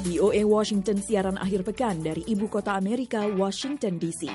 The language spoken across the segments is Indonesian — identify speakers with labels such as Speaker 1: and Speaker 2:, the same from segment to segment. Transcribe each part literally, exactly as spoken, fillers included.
Speaker 1: V O A Washington siaran akhir pekan dari Ibu Kota Amerika, Washington D C.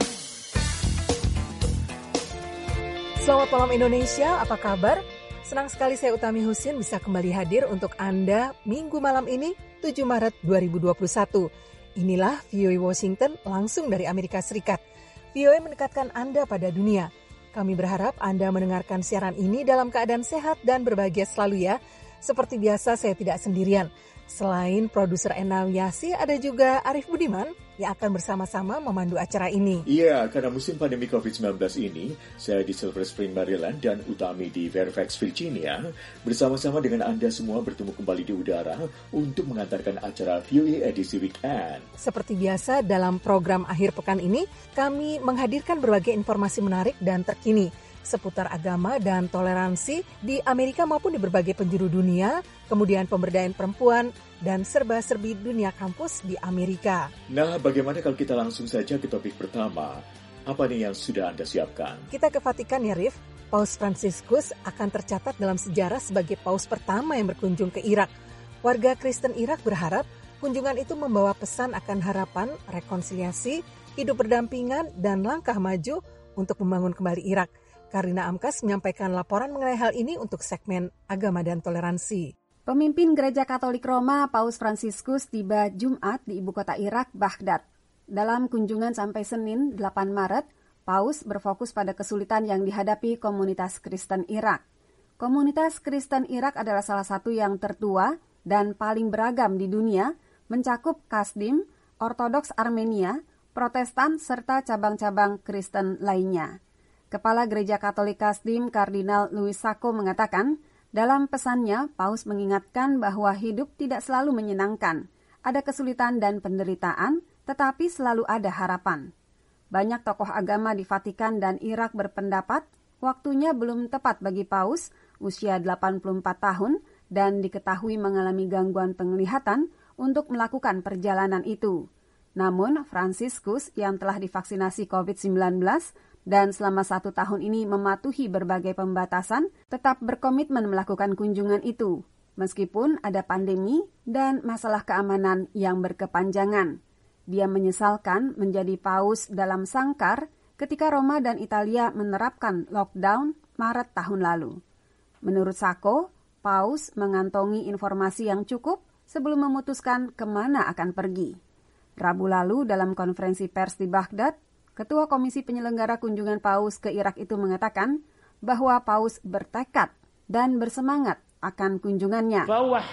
Speaker 2: Selamat malam Indonesia, apa kabar? Senang sekali saya Utami Husin bisa kembali hadir untuk Anda minggu malam ini, tujuh Maret dua ribu dua puluh satu. Inilah V O A Washington langsung dari Amerika Serikat. V O A mendekatkan Anda pada dunia. Kami berharap Anda mendengarkan siaran ini dalam keadaan sehat dan berbahagia selalu ya. Seperti biasa saya tidak sendirian. Selain produser Ena Wiyasi, ada juga Arif Budiman yang akan bersama-sama memandu acara ini.
Speaker 3: Iya, karena musim pandemi covid sembilan belas ini, saya di Silver Spring, Maryland dan Utami di Fairfax, Virginia, bersama-sama dengan Anda semua bertemu kembali di udara untuk mengantarkan acara V O A edisi weekend.
Speaker 2: Seperti biasa, dalam program akhir pekan ini, kami menghadirkan berbagai informasi menarik dan terkini seputar agama dan toleransi di Amerika maupun di berbagai penjuru dunia, kemudian pemberdayaan perempuan, dan serba-serbi dunia kampus di Amerika.
Speaker 3: Nah, bagaimana kalau kita langsung saja ke topik pertama? Apa nih yang sudah Anda siapkan?
Speaker 2: Kita ke Vatikan ya, Rif. Paus Fransiskus akan tercatat dalam sejarah sebagai paus pertama yang berkunjung ke Irak. Warga Kristen Irak berharap kunjungan itu membawa pesan akan harapan, rekonsiliasi, hidup berdampingan, dan langkah maju untuk membangun kembali Irak. Karina Amkas menyampaikan laporan mengenai hal ini untuk segmen Agama dan Toleransi.
Speaker 4: Pemimpin Gereja Katolik Roma, Paus Fransiskus, tiba Jumat di ibu kota Irak, Baghdad. Dalam kunjungan sampai Senin, delapan Maret, Paus berfokus pada kesulitan yang dihadapi komunitas Kristen Irak. Komunitas Kristen Irak adalah salah satu yang tertua dan paling beragam di dunia, mencakup Kasdim, Ortodoks Armenia, Protestan, serta cabang-cabang Kristen lainnya. Kepala Gereja Katolik Kasdim, Kardinal Louis Sacco mengatakan, dalam pesannya, Paus mengingatkan bahwa hidup tidak selalu menyenangkan. Ada kesulitan dan penderitaan, tetapi selalu ada harapan. Banyak tokoh agama di Vatikan dan Irak berpendapat, waktunya belum tepat bagi Paus, usia delapan puluh empat tahun, dan diketahui mengalami gangguan penglihatan untuk melakukan perjalanan itu. Namun, Fransiskus yang telah divaksinasi covid sembilan belas dan selama satu tahun ini mematuhi berbagai pembatasan, tetap berkomitmen melakukan kunjungan itu, meskipun ada pandemi dan masalah keamanan yang berkepanjangan. Dia menyesalkan menjadi paus dalam sangkar ketika Roma dan Italia menerapkan lockdown Maret tahun lalu. Menurut Sacco, paus mengantongi informasi yang cukup sebelum memutuskan kemana akan pergi. Rabu lalu dalam konferensi pers di Baghdad, Ketua Komisi Penyelenggara Kunjungan Paus ke Irak itu mengatakan bahwa Paus bertekad dan bersemangat akan kunjungannya.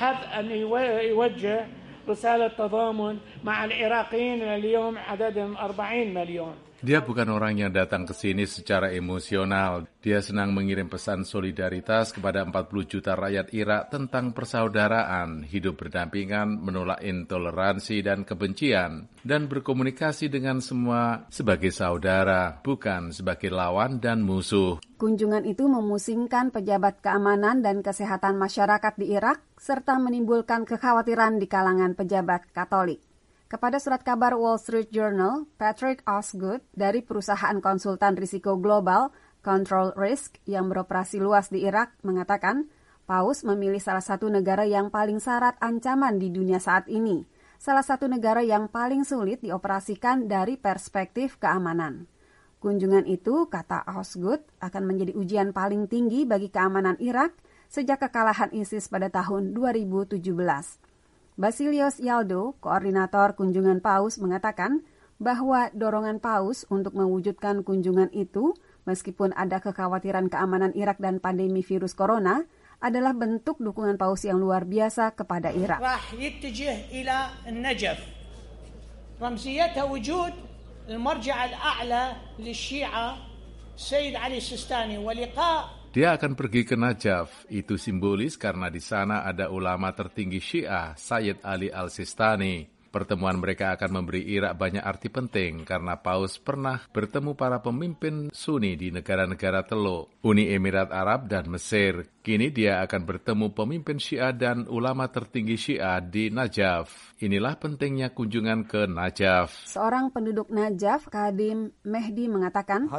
Speaker 5: Dia bukan orang yang datang ke sini secara emosional. Dia senang mengirim pesan solidaritas kepada empat puluh juta rakyat Irak tentang persaudaraan, hidup berdampingan, menolak intoleransi dan kebencian, dan berkomunikasi dengan semua sebagai saudara, bukan sebagai lawan dan musuh.
Speaker 4: Kunjungan itu memusingkan pejabat keamanan dan kesehatan masyarakat di Irak, serta menimbulkan kekhawatiran di kalangan pejabat Katolik. Kepada surat kabar Wall Street Journal, Patrick Osgood dari perusahaan konsultan risiko global Control Risk yang beroperasi luas di Irak mengatakan, Paus memilih salah satu negara yang paling syarat ancaman di dunia saat ini, salah satu negara yang paling sulit dioperasikan dari perspektif keamanan. Kunjungan itu, kata Osgood, akan menjadi ujian paling tinggi bagi keamanan Irak sejak kekalahan ISIS pada tahun dua ribu tujuh belas. Basilios Yaldo, koordinator kunjungan Paus, mengatakan bahwa dorongan Paus untuk mewujudkan kunjungan itu, meskipun ada kekhawatiran keamanan Irak dan pandemi virus corona, adalah bentuk dukungan Paus yang luar biasa kepada Irak.
Speaker 6: راح يتجه إلى النجف. رمزيتها وجود المرجع الأعلى للشيعة السيد علي السيستاني ولقاء.
Speaker 5: Dia akan pergi ke Najaf. Itu simbolis karena di sana ada ulama tertinggi Syiah, Sayyid Ali Al-Sistani. Pertemuan mereka akan memberi Irak banyak arti penting karena Paus pernah bertemu para pemimpin Sunni di negara-negara Teluk, Uni Emirat Arab dan Mesir. Kini dia akan bertemu pemimpin Syiah dan ulama tertinggi Syiah di Najaf. Inilah pentingnya kunjungan ke Najaf.
Speaker 4: Seorang penduduk Najaf, Kadim Mehdi, mengatakan,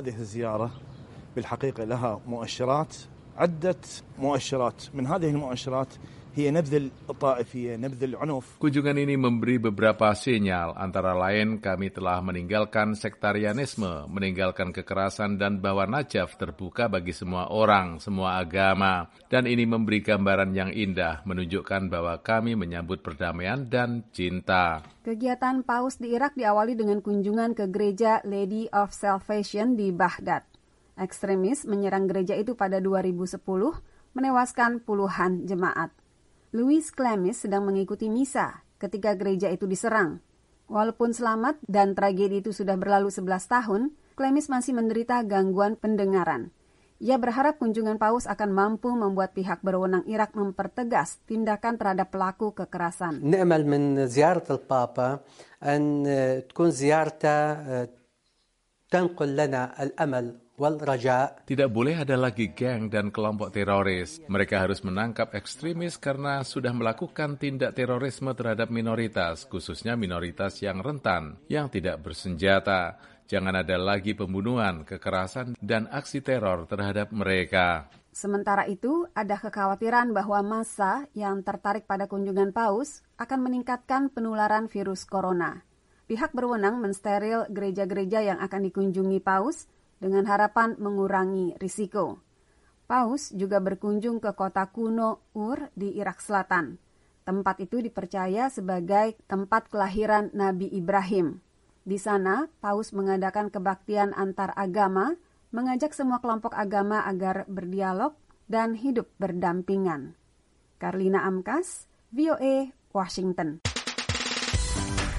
Speaker 7: بالحقيقة لها مؤشرات عدة مؤشرات من هذه المؤشرات
Speaker 5: Kunjungan ini memberi beberapa sinyal, antara lain kami telah meninggalkan sektarianisme, meninggalkan kekerasan dan bahwa Najaf terbuka bagi semua orang, semua agama. Dan ini memberi gambaran yang indah, menunjukkan bahwa kami menyambut perdamaian dan cinta.
Speaker 4: Kegiatan Paus di Irak diawali dengan kunjungan ke gereja Lady of Salvation di Baghdad. Ekstremis menyerang gereja itu pada dua ribu sepuluh, menewaskan puluhan jemaat. Louis Klemis sedang mengikuti misa ketika gereja itu diserang. Walaupun selamat dan tragedi itu sudah berlalu sebelas tahun, Klemis masih menderita gangguan pendengaran. Ia berharap kunjungan Paus akan mampu membuat pihak berwenang Irak mempertegas tindakan terhadap pelaku kekerasan.
Speaker 7: نأمل من زيارة البابا أن تكون زيارته تنقل لنا الأمل.
Speaker 5: Tidak boleh ada lagi geng dan kelompok teroris. Mereka harus menangkap ekstremis karena sudah melakukan tindak terorisme terhadap minoritas, khususnya minoritas yang rentan, yang tidak bersenjata. Jangan ada lagi pembunuhan, kekerasan, dan aksi teror terhadap mereka.
Speaker 4: Sementara itu, ada kekhawatiran bahwa massa yang tertarik pada kunjungan Paus akan meningkatkan penularan virus corona. Pihak berwenang mensteril gereja-gereja yang akan dikunjungi Paus dengan harapan mengurangi risiko. Paus juga berkunjung ke kota kuno Ur di Irak Selatan. Tempat itu dipercaya sebagai tempat kelahiran Nabi Ibrahim. Di sana, Paus mengadakan kebaktian antar agama, mengajak semua kelompok agama agar berdialog dan hidup berdampingan. Karlina Amkas, V O A, Washington.